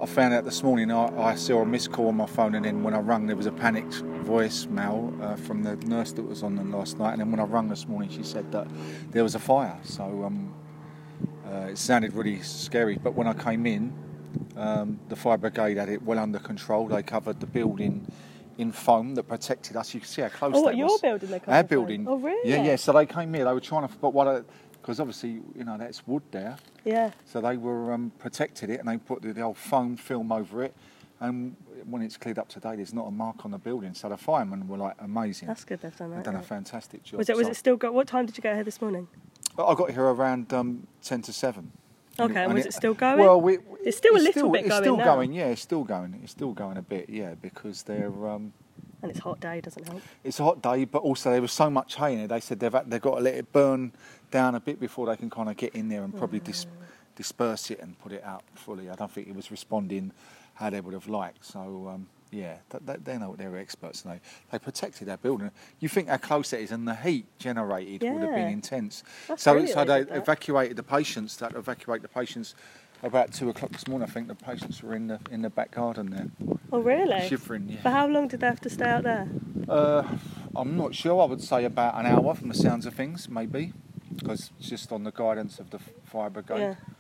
I found out this morning. I saw a missed call on my phone, and then when I rang, there was a panicked voicemail from the nurse that was on them last night. And then when I rang this morning, she said that there was a fire. So it sounded really scary. But when I came in, the fire brigade had it well under control. They covered the building in foam that protected us. You can see how close that was. Oh, what, your building they covered? Our building. Oh, really? Yeah. So they came here. They were trying to, because obviously, that's wood there. Yeah. So they were protected it, and they put the old foam film over it. And when it's cleared up today, there's not a mark on the building. So the firemen were like amazing. That's good they've done that. They've done a fantastic job. Was it still got? What time did you get here this morning? I got here around 10 to 7. Okay, and was it still going? Well, it's still a little bit going now. It's still going, yeah, it's still going. It's still going a bit, yeah, because they're... and it's a hot day, doesn't help. It's a hot day, but also there was so much hay in it. They said they've got to let it burn down a bit before they can kind of get in there and probably disperse it and put it out fully. I don't think it was responding how they would have liked. So, yeah, they know what they're experts know. They protected our building. You think how close it is, and the heat generated would have been intense. So they evacuated the patients. That evacuate the patients about 2 o'clock this morning. I think the patients were in the back garden there. Oh, really? Shivering, yeah. For how long did they have to stay out there? I'm not sure. I would say about an hour from the sounds of things, maybe, because it's just on the guidance of the fire brigade. Yeah.